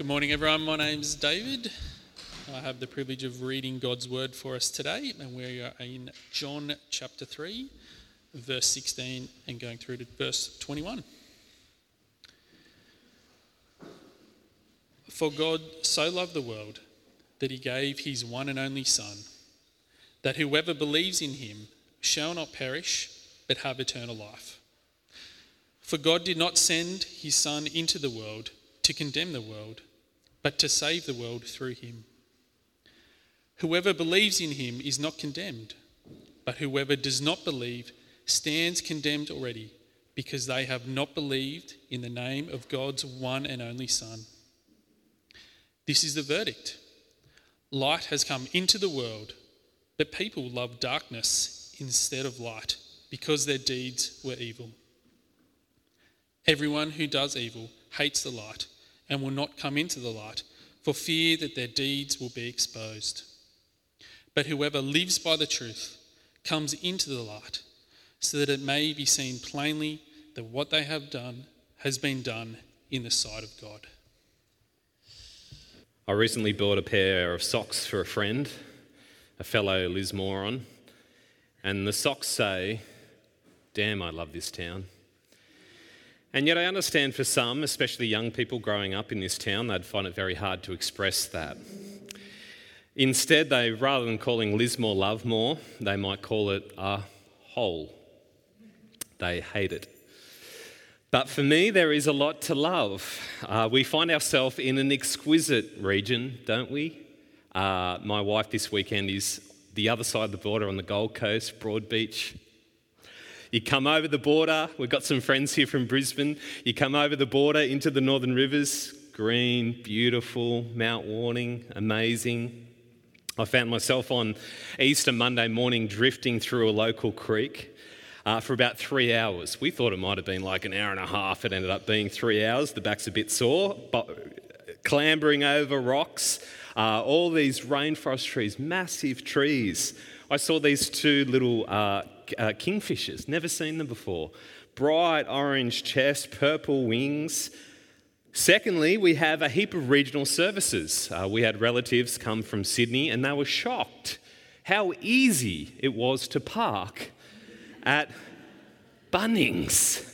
Good morning, everyone. My name's David. I have the privilege of reading God's word for us today, and we are in John chapter 3, verse 16, and going through to verse 21. For God so loved the world that he gave his one and only Son, that whoever believes in him shall not perish, but have eternal life. For God did not send his Son into the world to condemn the world, but to save the world through him. Whoever believes in him is not condemned, but whoever does not believe stands condemned already, because they have not believed in the name of God's one and only Son. This is the verdict. Light has come into the world, but people love darkness instead of light, because their deeds were evil. Everyone who does evil hates the light and will not come into the light, for fear that their deeds will be exposed. But whoever lives by the truth comes into the light, so that it may be seen plainly that what they have done has been done in the sight of God. I recently bought a pair of socks for a friend, a fellow Lismorean, and the socks say, "Damn, I love this town." And yet I understand for some, especially young people growing up in this town, they'd find it very hard to express that. Instead, rather than calling Lismore Lovemore, they might call it a hole. They hate it. But for me, there is a lot to love. We find ourselves in an exquisite region, don't we? My wife this weekend is the other side of the border on the Gold Coast, Broadbeach. You come over the border, we've got some friends here from Brisbane, you come over the border into the Northern Rivers, green, beautiful, Mount Warning, amazing. I found myself on Easter Monday morning drifting through a local creek for about 3 hours. We thought it might have been like an hour and a half, it ended up being 3 hours, the back's a bit sore, but clambering over rocks, all these rainforest trees, massive trees. I saw these two little kingfishers, never seen them before. Bright orange chest, purple wings. Secondly, we have a heap of regional services. We had relatives come from Sydney and they were shocked how easy it was to park at Bunnings.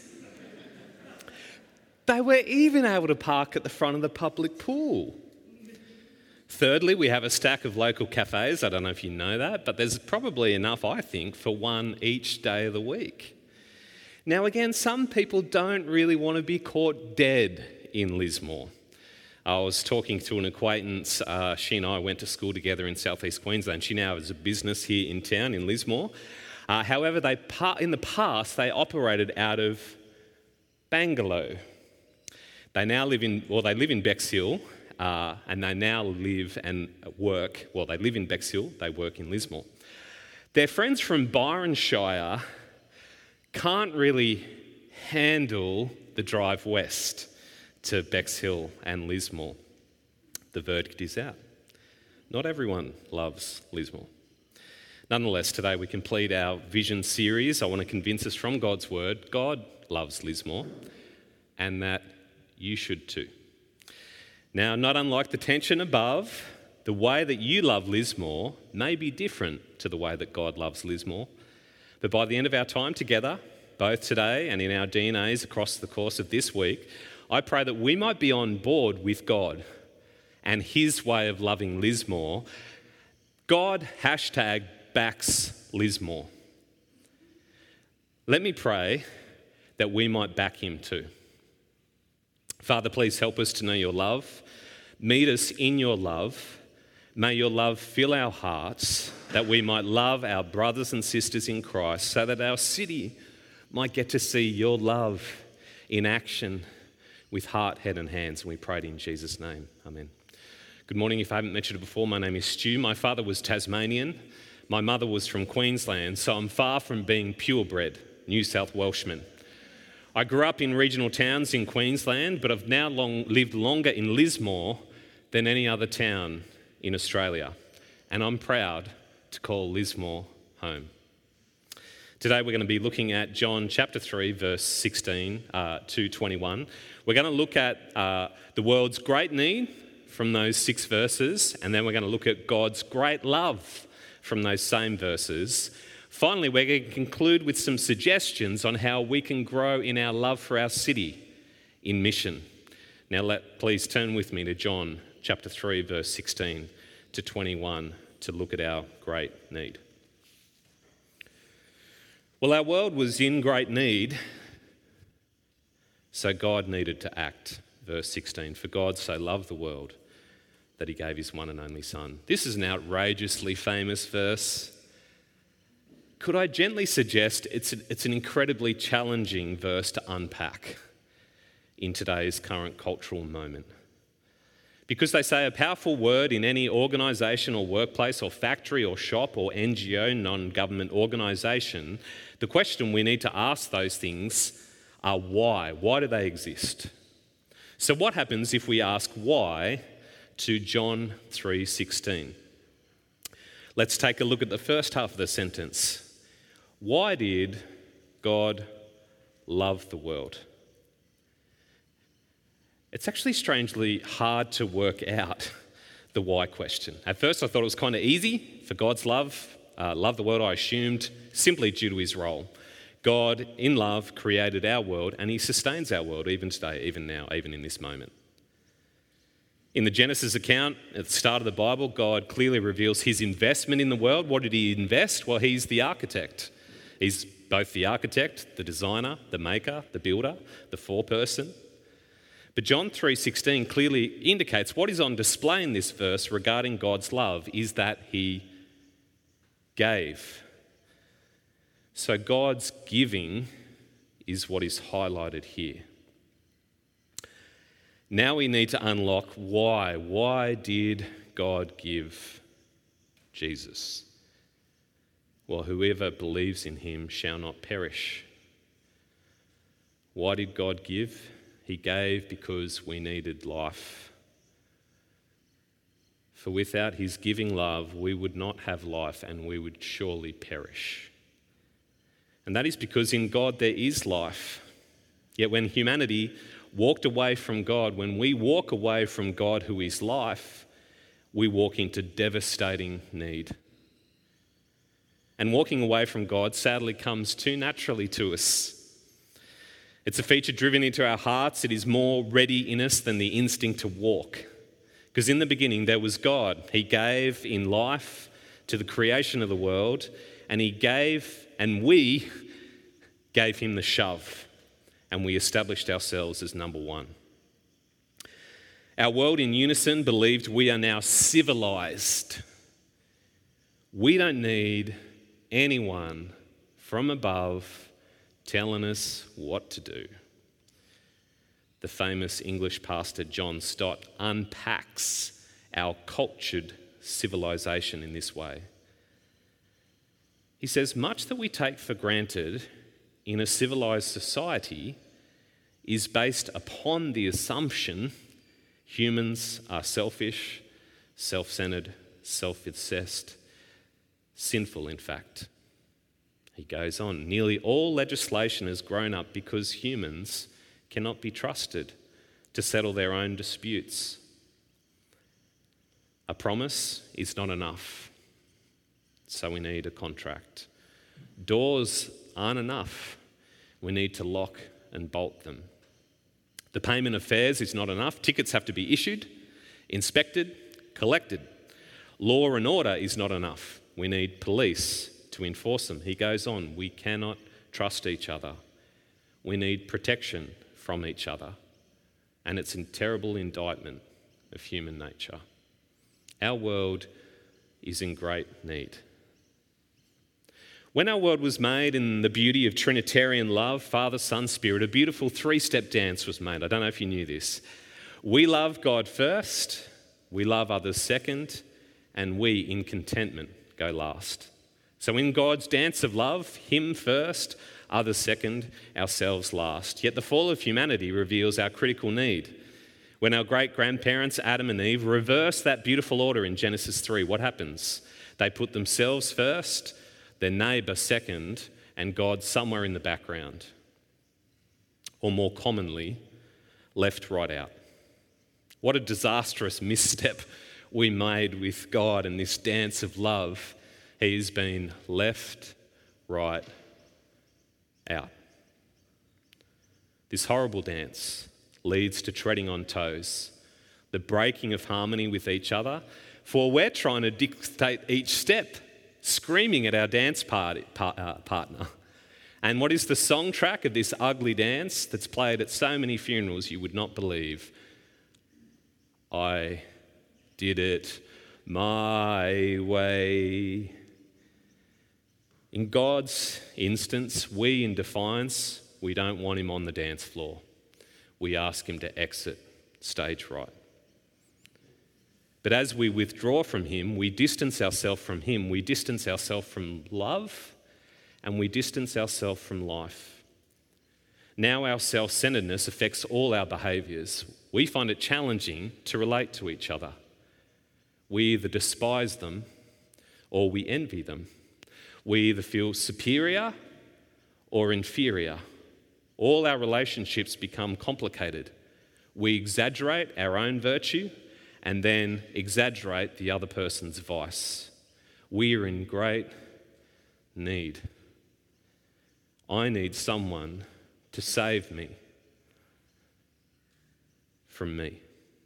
They were even able to park at the front of the public pool. Thirdly, we have a stack of local cafes. I don't know if you know that, but there's probably enough, I think, for one each day of the week. Now, again, some people don't really want to be caught dead in Lismore. I was talking to an acquaintance. She and I went to school together in southeast Queensland. She now has a business here in town in Lismore. However, in the past, they operated out of Bangalow. They live in Bexhill. And they now live and work, they live in Bexhill, they work in Lismore. Their friends from Byron Shire can't really handle the drive west to Bexhill and Lismore. The verdict is out. Not everyone loves Lismore. Nonetheless, today we complete our Vision series. I want to convince us from God's Word, God loves Lismore, and that you should too. Now, not unlike the tension above, the way that you love Lismore may be different to the way that God loves Lismore. But by the end of our time together, both today and in our DNAs across the course of this week, I pray that we might be on board with God and his way of loving Lismore. God #backs Lismore. Let me pray that we might back him too. Father, please help us to know your love. Meet us in your love. May your love fill our hearts, that we might love our brothers and sisters in Christ, so that our city might get to see your love in action with heart, head and hands. And we pray it in Jesus' name. Amen. Good morning. If I haven't mentioned it before, my name is Stu. My father was Tasmanian. My mother was from Queensland, so I'm far from being purebred New South Welshman. I grew up in regional towns in Queensland, but I've now lived longer in Lismore than any other town in Australia. And I'm proud to call Lismore home. Today we're going to be looking at John chapter 3, verse 16 to 21. We're going to look at the world's great need from those 6 verses, and then we're going to look at God's great love from those same verses. Finally, we're going to conclude with some suggestions on how we can grow in our love for our city in mission. Now please turn with me to John chapter 3, verse 16 to 21 to look at our great need. Well, our world was in great need, so God needed to act. Verse 16, for God so loved the world that he gave his one and only Son. This is an outrageously famous verse. Could I gently suggest it's an incredibly challenging verse to unpack in today's current cultural moment? Because they say a powerful word in any organisation or workplace or factory or shop or NGO, non-government organisation, the question we need to ask those things are why? Why do they exist? So what happens if we ask why to John 3:16? Let's take a look at the first half of the sentence. Why did God love the world? It's actually strangely hard to work out the why question. At first I thought it was kind of easy. For God's love the world, I assumed, simply due to his role. God, in love, created our world and he sustains our world even today, even now, even in this moment. In the Genesis account, at the start of the Bible, God clearly reveals his investment in the world. What did he invest? Well, he's the architect. He's both the architect, the designer, the maker, the builder, the foreperson. But John 3:16 clearly indicates what is on display in this verse regarding God's love is that he gave. So God's giving is what is highlighted here. Now we need to unlock why. Why did God give Jesus? Well, whoever believes in him shall not perish. Why did God give? He gave because we needed life. For without his giving love, we would not have life and we would surely perish. And that is because in God there is life. Yet when humanity walked away from God, when we walk away from God who is life, we walk into devastating need. And walking away from God sadly comes too naturally to us. It's a feature driven into our hearts. It is more ready in us than the instinct to walk. Because in the beginning there was God. He gave in life to the creation of the world, and he gave, and we gave him the shove, and we established ourselves as number one. Our world in unison believed we are now civilized. We don't need anyone from above telling us what to do. The famous English pastor John Stott unpacks our cultured civilization in this way. He says, much that we take for granted in a civilized society is based upon the assumption humans are selfish, self-centered, self-obsessed, sinful in fact. He goes on, nearly all legislation has grown up because humans cannot be trusted to settle their own disputes. A promise is not enough, so we need a contract. Doors aren't enough, we need to lock and bolt them. The payment of fares is not enough, tickets have to be issued, inspected, collected. Law and order is not enough, we need police to enforce them. He goes on, we cannot trust each other. We need protection from each other. And it's a terrible indictment of human nature. Our world is in great need. When our world was made in the beauty of Trinitarian love, Father, Son, Spirit, a beautiful 3-step dance was made. I don't know if you knew this. We love God first, we love others second, and we, in contentment, go last. So in God's dance of love, him first, others second, ourselves last. Yet the fall of humanity reveals our critical need. When our great-grandparents, Adam and Eve, reverse that beautiful order in Genesis 3, what happens? They put themselves first, their neighbour second, and God somewhere in the background. Or more commonly, left right out. What a disastrous misstep we made with God and this dance of love. He's been left right out. This horrible dance leads to treading on toes, the breaking of harmony with each other, for we're trying to dictate each step, screaming at our dance partner. And what is the song track of this ugly dance that's played at so many funerals you would not believe? I did it my way. In God's instance, we in defiance, we don't want him on the dance floor. We ask him to exit stage right. But as we withdraw from him, we distance ourselves from him, we distance ourselves from love, and we distance ourselves from life. Now our self-centeredness affects all our behaviours. We find it challenging to relate to each other. We either despise them or we envy them. We either feel superior or inferior. All our relationships become complicated. We exaggerate our own virtue and then exaggerate the other person's vice. We are in great need. I need someone to save me from me.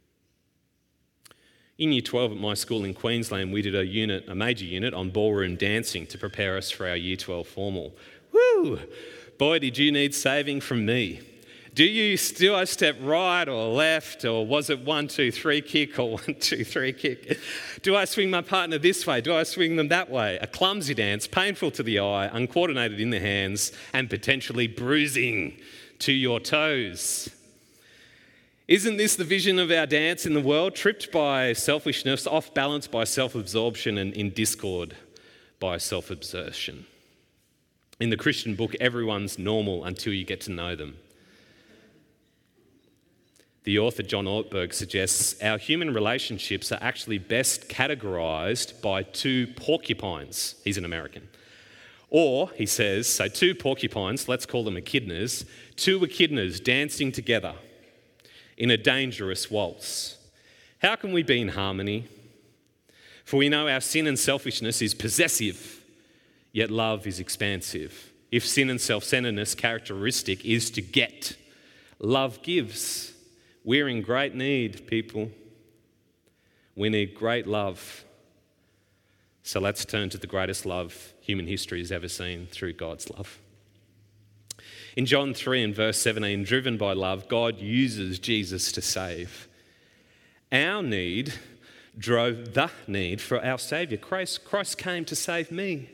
In Year 12 at my school in Queensland, we did a major unit on ballroom dancing to prepare us for our Year 12 formal. Woo! Boy, did you need saving from me. Do I step right or left, or was it 1, 2, 3 kick or 1, 2, 3 kick? Do I swing my partner this way? Do I swing them that way? A clumsy dance, painful to the eye, uncoordinated in the hands, and potentially bruising to your toes. Isn't this the vision of our dance in the world? Tripped by selfishness, off balance by self-absorption, and in discord by self-absorption. In the Christian book, everyone's normal until you get to know them. The author John Ortberg suggests our human relationships are actually best categorised by 2 porcupines. He's an American. Or, he says, so 2 porcupines, let's call them echidnas, 2 echidnas dancing together in a dangerous waltz. How can we be in harmony? For we know our sin and selfishness is possessive, yet love is expansive. If sin and self-centeredness characteristic is to get, love gives. We're in great need, people. We need great love. So let's turn to the greatest love human history has ever seen through God's love. In John 3 and verse 17, driven by love, God uses Jesus to save. Our need drove the need for our Saviour. Christ came to save me.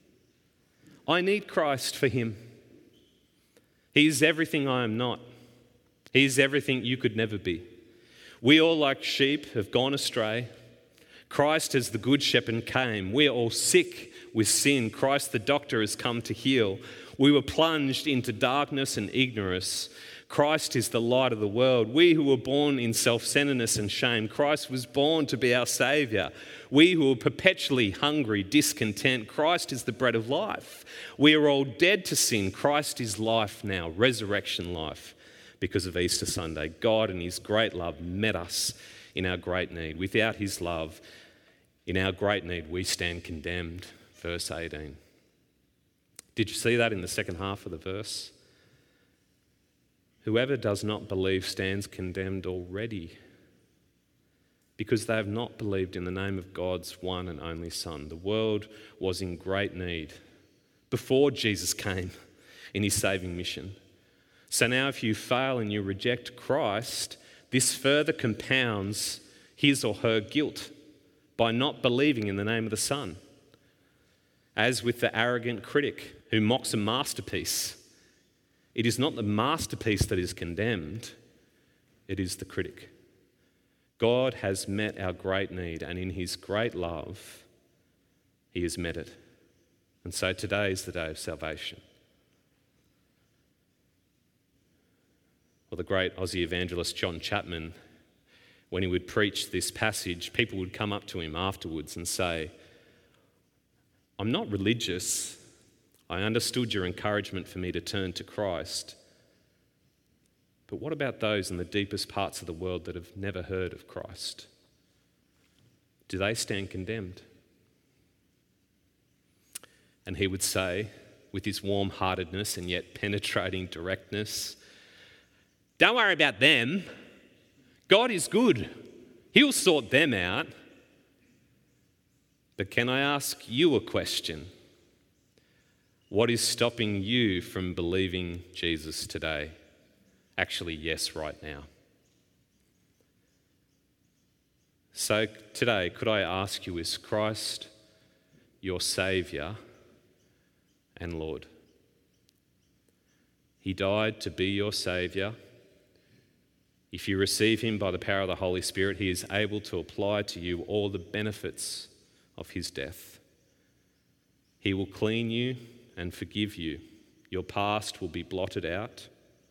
I need Christ for him. He is everything I am not. He is everything you could never be. We all, like sheep, have gone astray. Christ, as the good shepherd, came. We are all sick with sin. Christ, the doctor, has come to heal. We were plunged into darkness and ignorance. Christ is the light of the world. We who were born in self-centeredness and shame, Christ was born to be our Saviour. We who were perpetually hungry, discontent, Christ is the bread of life. We are all dead to sin. Christ is life now, resurrection life, because of Easter Sunday. God in his great love met us in our great need. Without his love, in our great need, we stand condemned. Verse 18. Did you see that in the second half of the verse? Whoever does not believe stands condemned already, because they have not believed in the name of God's one and only Son. The world was in great need before Jesus came in his saving mission. So now if you fail and you reject Christ, this further compounds his or her guilt by not believing in the name of the Son. As with the arrogant critic who mocks a masterpiece, it is not the masterpiece that is condemned, it is the critic. God has met our great need, and in his great love, he has met it. And so today is the day of salvation. Well, the great Aussie evangelist John Chapman, when he would preach this passage, people would come up to him afterwards and say, I'm not religious, I understood your encouragement for me to turn to Christ. But what about those in the deepest parts of the world that have never heard of Christ? Do they stand condemned? And he would say, with his warm-heartedness and yet penetrating directness, don't worry about them. God is good. He'll sort them out. But can I ask you a question? What is stopping you from believing Jesus today? Actually, yes, right now. So today, could I ask you, is Christ your Saviour and Lord? He died to be your Saviour. If you receive him by the power of the Holy Spirit, he is able to apply to you all the benefits of his death. He will clean you and forgive you. Your past will be blotted out.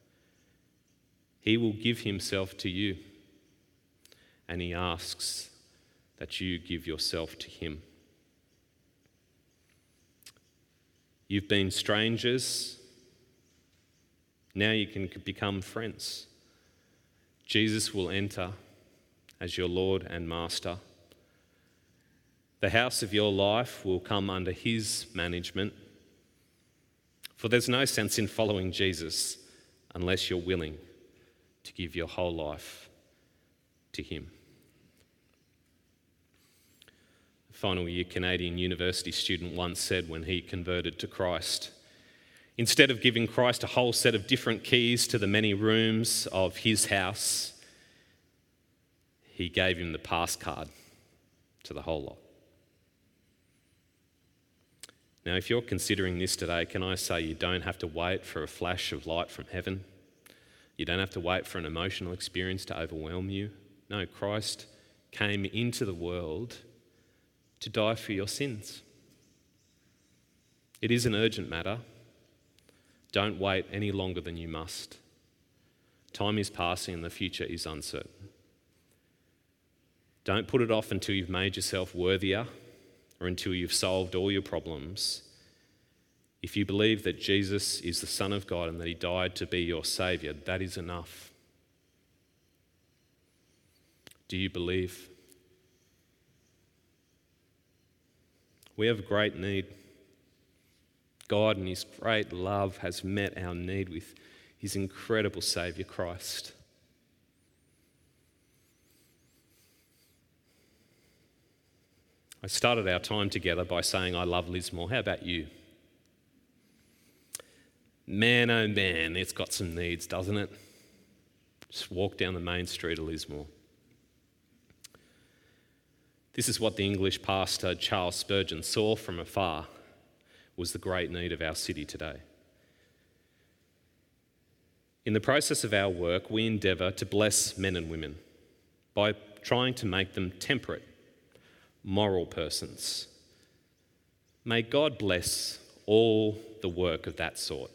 He will give himself to you, and he asks that you give yourself to him. You've been strangers. Now you can become friends. Jesus will enter as your Lord and Master. The house of your life will come under his management. For there's no sense in following Jesus unless you're willing to give your whole life to him. A final year Canadian university student once said when he converted to Christ, instead of giving Christ a whole set of different keys to the many rooms of his house, he gave him the pass card to the whole lot. Now, if you're considering this today, can I say you don't have to wait for a flash of light from heaven? You don't have to wait for an emotional experience to overwhelm you. No, Christ came into the world to die for your sins. It is an urgent matter. Don't wait any longer than you must. Time is passing and the future is uncertain. Don't put it off until you've made yourself worthier or until you've solved all your problems. If you believe that Jesus is the Son of God and that he died to be your Saviour, that is enough. Do you believe? We have a great need. God in his great love has met our need with his incredible Saviour, Christ. I started our time together by saying I love Lismore. How about you? Man, oh man, it's got some needs, doesn't it? Just walk down the main street of Lismore. This is what the English pastor Charles Spurgeon saw from afar was the great need of our city today. In the process of our work, we endeavour to bless men and women by trying to make them temperate, moral persons. May God bless all the work of that sort.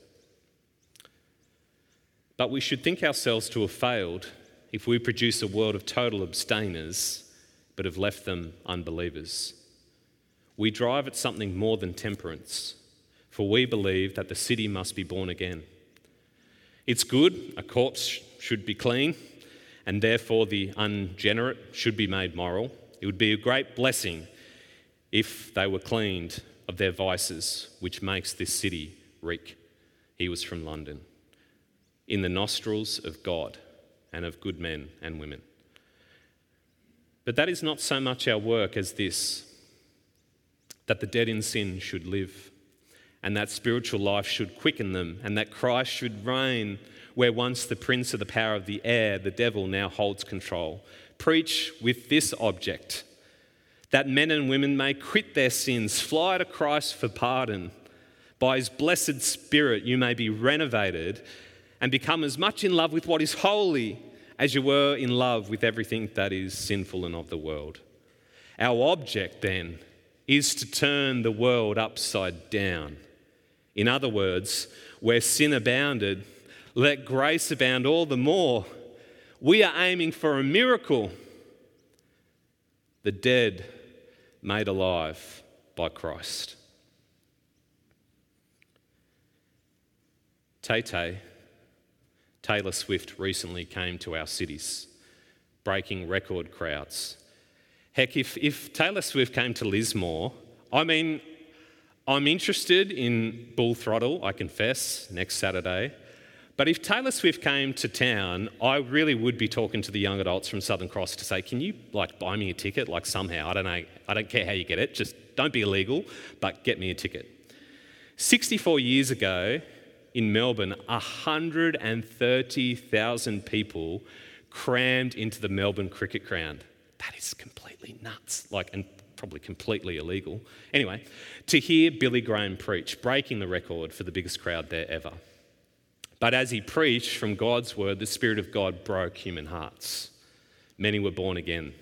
But we should think ourselves to have failed if we produce a world of total abstainers but have left them unbelievers. We drive at something more than temperance, for we believe that the city must be born again. It's good, a corpse should be clean, and therefore the unregenerate should be made moral. It would be a great blessing if they were cleaned of their vices, which makes this city reek. He was from London. In the nostrils of God and of good men and women. But that is not so much our work as this, that the dead in sin should live, and that spiritual life should quicken them, and that Christ should reign where once the prince of the power of the air, the devil, now holds control. Preach with this object, that men and women may quit their sins, fly to Christ for pardon. By his blessed Spirit you may be renovated and become as much in love with what is holy as you were in love with everything that is sinful and of the world. Our object then is to turn the world upside down. In other words, where sin abounded, let grace abound all the more. We are aiming for a miracle. The dead made alive by Christ. Tay-Tay, Taylor Swift recently came to our cities, breaking record crowds. Heck, if Taylor Swift came to Lismore, I'm interested in Bull Throttle, I confess, next Saturday. But if Taylor Swift came to town, I really would be talking to the young adults from Southern Cross to say, can you buy me a ticket somehow? I don't know. I don't care how you get it. Just don't be illegal, but get me a ticket. 64 years ago in Melbourne, 130,000 people crammed into the Melbourne Cricket Ground. That is completely nuts, and probably completely illegal. Anyway, to hear Billy Graham preach, breaking the record for the biggest crowd there ever. But as he preached from God's word, the Spirit of God broke human hearts. Many were born again.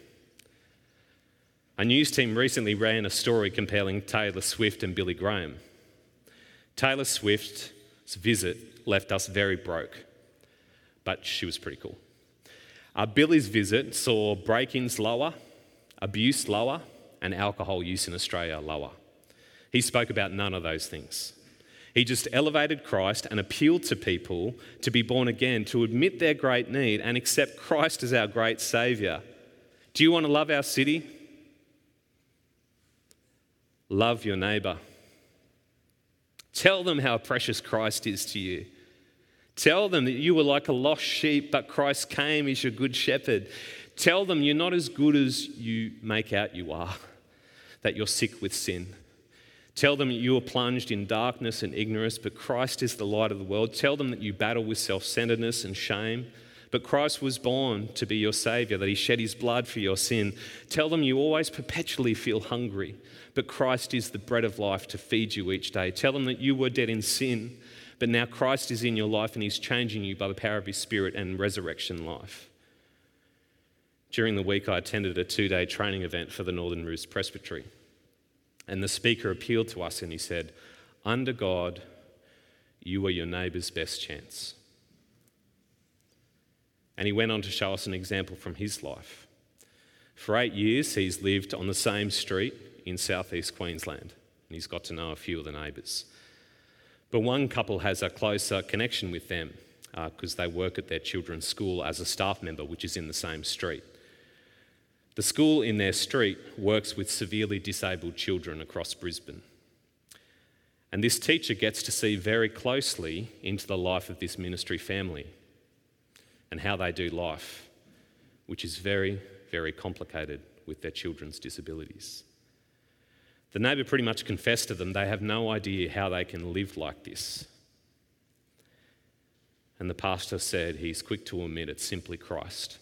A news team recently ran a story comparing Taylor Swift and Billy Graham. Taylor Swift's visit left us very broke, but she was pretty cool. Billy's visit saw break-ins lower, abuse lower, and alcohol use in Australia lower. He spoke about none of those things. He just elevated Christ and appealed to people to be born again, to admit their great need and accept Christ as our great Saviour. Do you want to love our city? Love your neighbour. Tell them how precious Christ is to you. Tell them that you were like a lost sheep, but Christ came as your good shepherd. Tell them you're not as good as you make out you are, that you're sick with sin. Tell them that you are plunged in darkness and ignorance, but Christ is the light of the world. Tell them that you battle with self-centeredness and shame, but Christ was born to be your Saviour, that he shed his blood for your sin. Tell them you always perpetually feel hungry, but Christ is the bread of life to feed you each day. Tell them that you were dead in sin, but now Christ is in your life and he's changing you by the power of his Spirit and resurrection life. During the week, I attended a 2-day training event for the Northern Roos Presbytery. And the speaker appealed to us and he said, under God, you are your neighbour's best chance. And he went on to show us an example from his life. For 8 years, he's lived on the same street in southeast Queensland, and he's got to know a few of the neighbours. But one couple has a closer connection with them because they work at their children's school as a staff member, which is in the same street. The school in their street works with severely disabled children across Brisbane. And this teacher gets to see very closely into the life of this ministry family and how they do life, which is very, very complicated with their children's disabilities. The neighbour pretty much confessed to them they have no idea how they can live like this. And the pastor said he's quick to admit it's simply Christ.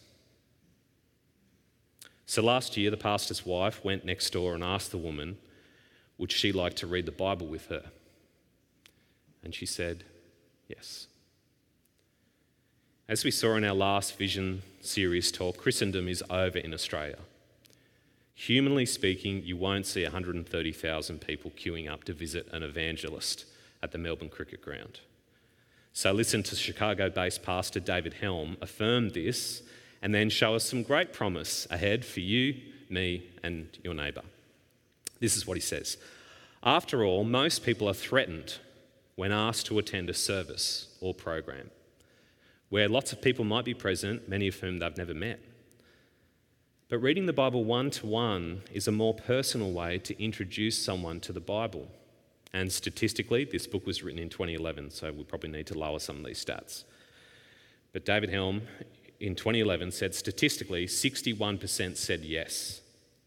So last year, the pastor's wife went next door and asked the woman, would she like to read the Bible with her? And she said, yes. As we saw in our last Vision series talk, Christendom is over in Australia. Humanly speaking, you won't see 130,000 people queuing up to visit an evangelist at the Melbourne Cricket Ground. So listen to Chicago-based pastor David Helm affirm this and then show us some great promise ahead for you, me, and your neighbour. This is what he says. After all, most people are threatened when asked to attend a service or program where lots of people might be present, many of whom they've never met. But reading the Bible one-to-one is a more personal way to introduce someone to the Bible. And statistically, this book was written in 2011, so we probably need to lower some of these stats. But David Helm in 2011 said statistically 61% said yes.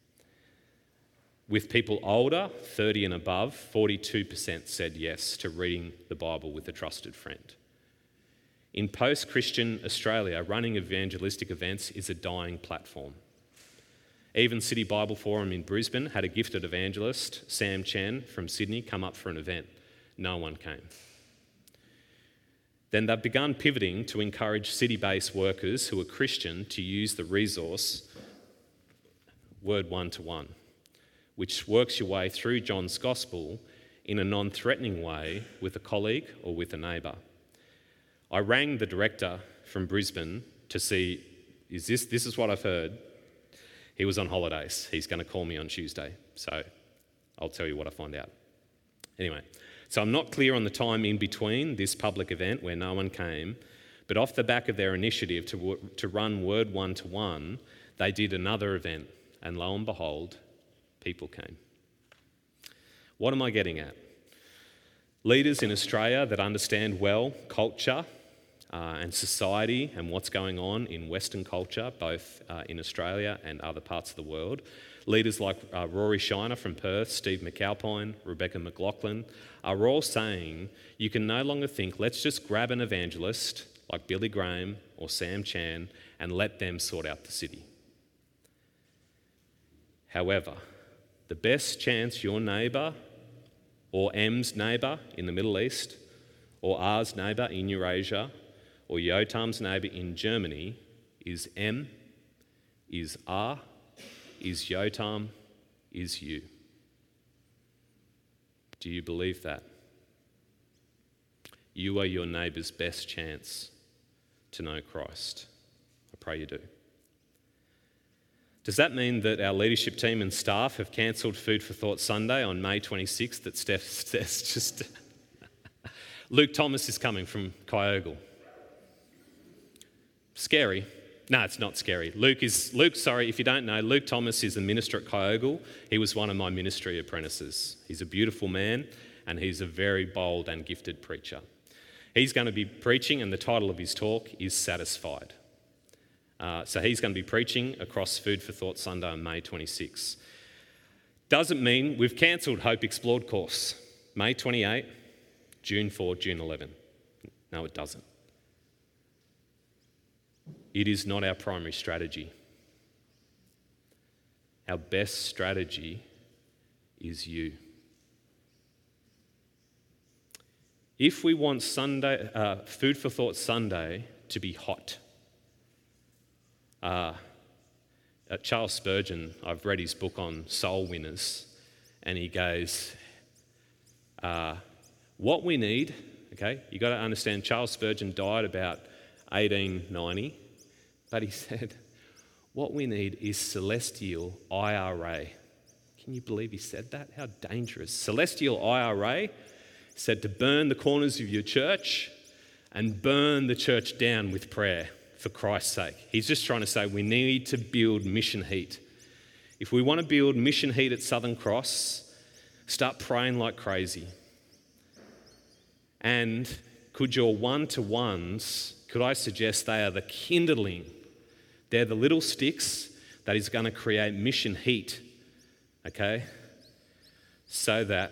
With people older, 30 and above, 42% said yes to reading the Bible with a trusted friend. In post-Christian Australia, running evangelistic events is a dying platform. Even City Bible Forum in Brisbane had a gifted evangelist, Sam Chen from Sydney, come up for an event. No one came. Then they've begun pivoting to encourage city-based workers who are Christian to use the resource Word One-to-One, which works your way through John's Gospel in a non-threatening way with a colleague or with a neighbour. I rang the director from Brisbane to see, this is what I've heard. He was on holidays. He's going to call me on Tuesday, so I'll tell you what I find out. Anyway, So I'm not clear on the time in between this public event where no one came, but off the back of their initiative to run Word one-to-one, they did another event, and lo and behold, people came. What am I getting at? Leaders in Australia that understand well culture and society and what's going on in Western culture, both in Australia and other parts of the world. Leaders like Rory Shiner from Perth, Steve McAlpine, Rebecca McLaughlin, are all saying you can no longer think, let's just grab an evangelist like Billy Graham or Sam Chan and let them sort out the city. However, the best chance your neighbour or M's neighbour in the Middle East or R's neighbour in Eurasia or Yotam's neighbour in Germany is M, is R, is Yotam, is you. Do you believe that? You are your neighbour's best chance to know Christ. I pray you do. Does that mean that our leadership team and staff have cancelled Food for Thought Sunday on May 26th that Steph's just... Luke Thomas is coming from Kyogle. Scary. No, it's not scary. Luke, if you don't know, Luke Thomas is a minister at Kyogle. He was one of my ministry apprentices. He's a beautiful man and he's a very bold and gifted preacher. He's going to be preaching, and the title of his talk is Satisfied. So he's going to be preaching across Food for Thought Sunday on May 26. Doesn't mean we've cancelled Hope Explored course. May 28, June 4, June 11. No, it doesn't. It is not our primary strategy. Our best strategy is you. If we want Food for Thought Sunday to be hot, Charles Spurgeon, I've read his book on soul winners, and he goes, what we need, okay, you got to understand Charles Spurgeon died about 1890, but he said, what we need is celestial IRA. Can you believe he said that? How dangerous. Celestial IRA said to burn the corners of your church and burn the church down with prayer for Christ's sake. He's just trying to say we need to build mission heat. If we want to build mission heat at Southern Cross, start praying like crazy. And could your one-to-ones, could I suggest they are the kindling? They're the little sticks that is going to create mission heat, okay? So that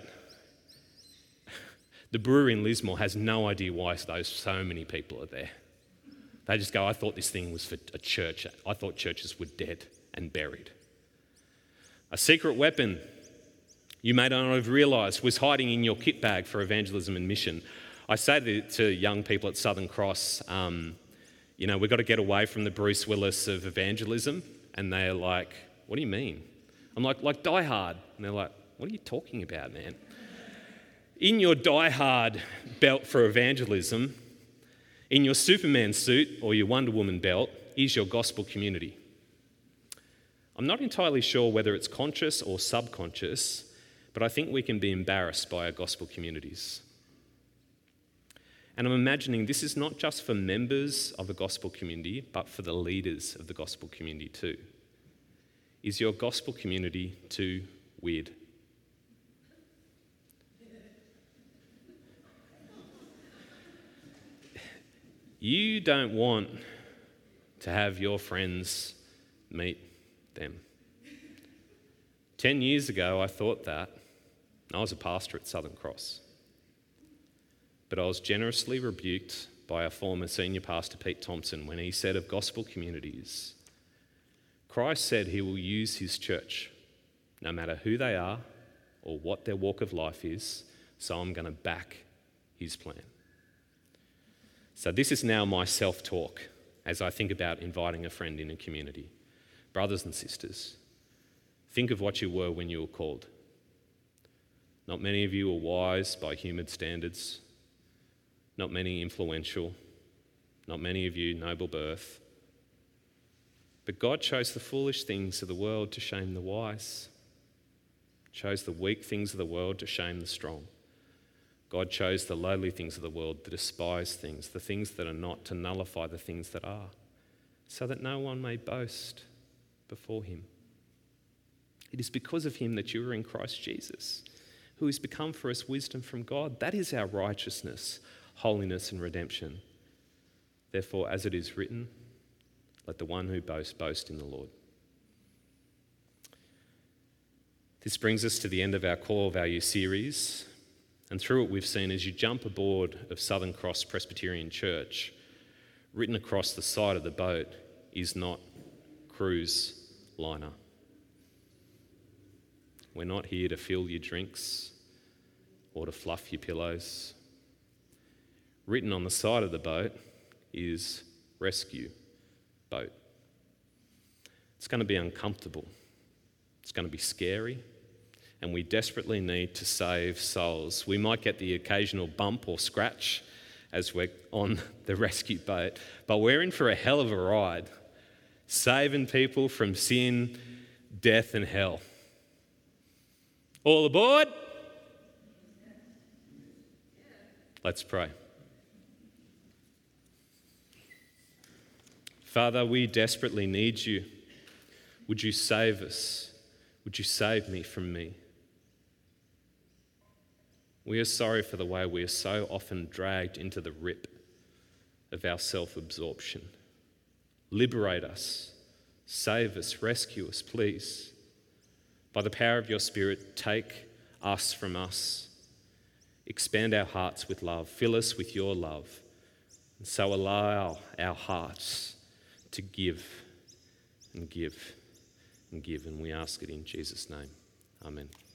the brewery in Lismore has no idea why so many people are there. They just go, I thought this thing was for a church. I thought churches were dead and buried. A secret weapon you may not have realised was hiding in your kit bag for evangelism and mission. I say to young people at Southern Cross, we've got to get away from the Bruce Willis of evangelism. And they're like, what do you mean? I'm like Die Hard. And they're like, what are you talking about, man? In your Die Hard belt for evangelism, in your Superman suit or your Wonder Woman belt is your gospel community. I'm not entirely sure whether it's conscious or subconscious, but I think we can be embarrassed by our gospel communities. And I'm imagining this is not just for members of a gospel community, but for the leaders of the gospel community too. Is your gospel community too weird? You don't want to have your friends meet them. 10 years ago, I thought that. I was a pastor at Southern Cross. But I was generously rebuked by our former senior pastor, Pete Thompson, when he said of gospel communities, Christ said he will use his church, no matter who they are or what their walk of life is, so I'm going to back his plan. So this is now my self-talk as I think about inviting a friend in a community. Brothers and sisters, think of what you were when you were called. Not many of you are wise by human standards. Not many influential. Not many of you noble birth. But God chose the foolish things of the world to shame the wise. Chose the weak things of the world to shame the strong. God chose the lowly things of the world, the despised things, the things that are not, to nullify the things that are, so that no one may boast before him. It is because of him that you are in Christ Jesus, who has become for us wisdom from God. That is our righteousness, holiness, and redemption. Therefore, as it is written, let the one who boasts boast in the Lord. This brings us to the end of our core value series. And through it, we've seen as you jump aboard of Southern Cross Presbyterian Church, written across the side of the boat is not cruise liner. We're not here to fill your drinks or to fluff your pillows. Written on the side of the boat is rescue boat. It's going to be uncomfortable. It's going to be scary. And we desperately need to save souls. We might get the occasional bump or scratch as we're on the rescue boat, but we're in for a hell of a ride, saving people from sin, death, and hell. All aboard? Let's pray. Father, we desperately need you. Would you save us? Would you save me from me? We are sorry for the way we are so often dragged into the rip of our self-absorption. Liberate us, save us, rescue us, please. By the power of your Spirit, take us from us. Expand our hearts with love. Fill us with your love. And so allow our hearts to give and give and give. And we ask it in Jesus' name. Amen.